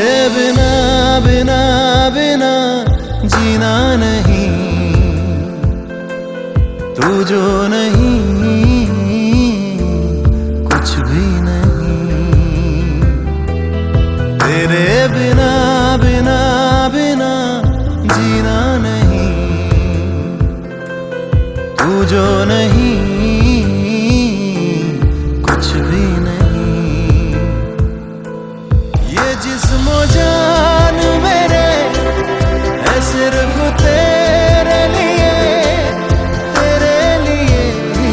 तेरे बिना बिना बिना जीना नहीं, तू जो नहीं कुछ भी नहीं। तेरे बिना बिना बिना जीना नहीं, तू जो नहीं कुछ भी नहीं। ये जिस्म जान मेरे है सिर्फ तेरे लिए, तेरे लिए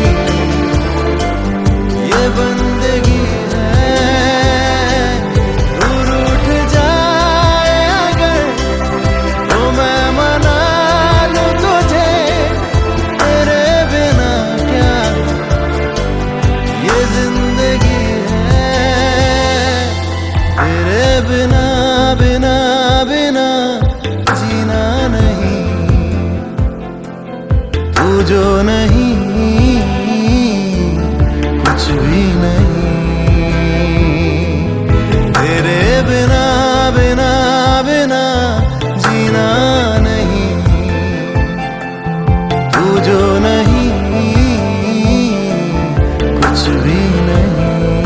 ये बंदगी है। दूर उठ जाए अगर तो मैं मना लूं तुझे, तेरे बिना क्या ये जिंदगी है। तेरे बिना बिना बिना जीना नहीं, तू जो नहीं कुछ भी नहीं। तेरे बिना बिना बिना जीना नहीं, तू जो नहीं कुछ भी नहीं।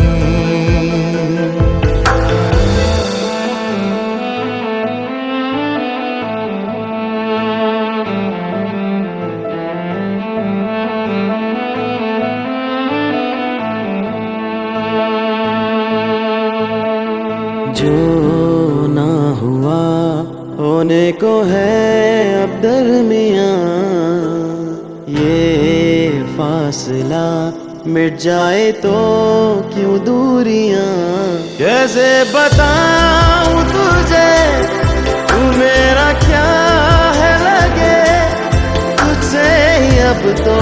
जो ना हुआ होने को है अब दरमियां, ये फासला मिट जाए तो क्यों दूरियां। कैसे बताऊं तुझे तू मेरा क्या है लगे, तुझसे ही अब तो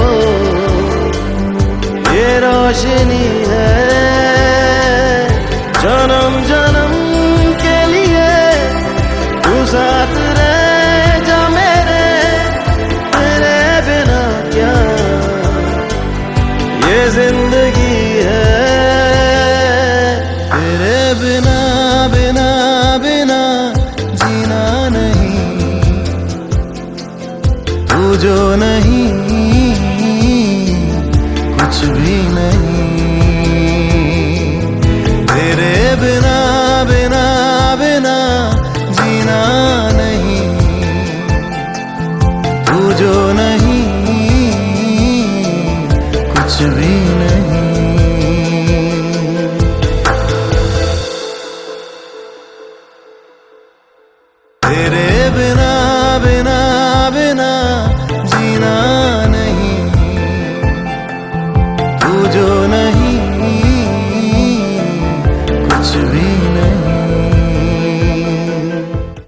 ये रोशनी है। जन्म जन्म के लिए तू साथ रह जा मेरे, तेरे बिना क्या ये जिंदगी है। तेरे बिना बिना बिना जीना नहीं, तू जो नहीं कुछ भी नहीं। तेरे बिना बिना बिना जीना नहीं, तू जो नहीं कुछ भी नहीं। तेरे